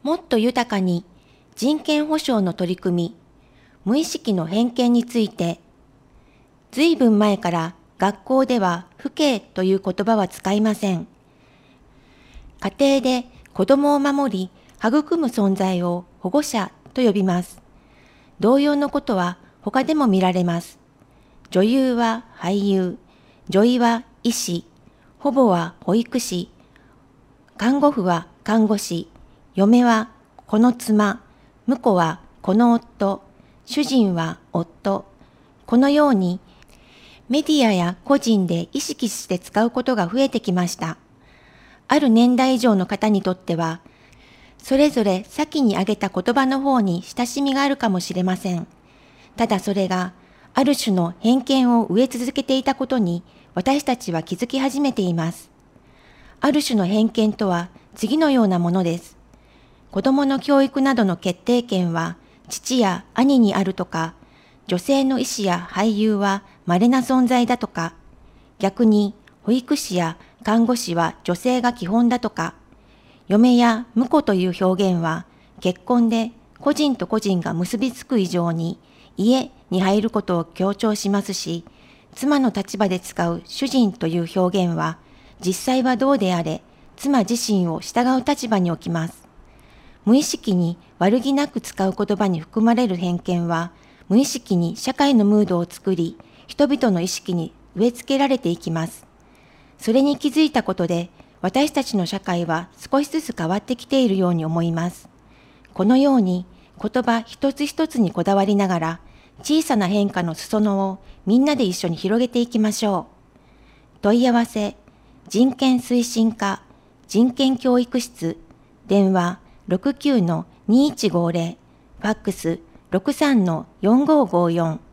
もっと豊かに人権保障の取り組み、無意識の偏見について、ずいぶん前から学校では父兄という言葉は使いません。家庭で子供を守り、育む存在を保護者と呼びます。同様のことは他でも見られます。女優は俳優、女医は医師、保母は保育士、看護婦は看護師、嫁はこの妻、婿はこの夫、主人は夫。このようにメディアや個人で意識して使うことが増えてきました。ある年代以上の方にとっては、それぞれ先に挙げた言葉の方に親しみがあるかもしれません。ただそれが、ある種の偏見を植え続けていたことに、私たちは気づき始めています。ある種の偏見とは次のようなものです。子供の教育などの決定権は父や兄にあるとか、女性の医師や俳優は稀な存在だとか、逆に保育士や看護師は女性が基本だとか、嫁や婿という表現は結婚で個人と個人が結びつく以上に家に入ることを強調しますし、妻の立場で使う主人という表現は実際はどうであれ妻自身を従う立場に置きます。無意識に悪気なく使う言葉に含まれる偏見は無意識に社会のムードを作り、人々の意識に植え付けられていきます。それに気づいたことで、私たちの社会は少しずつ変わってきているように思います。このように言葉一つ一つにこだわりながら、小さな変化の裾野をみんなで一緒に広げていきましょう。問い合わせ、人権推進課、人権教育室、電話 69-2150、ファックス 63-4554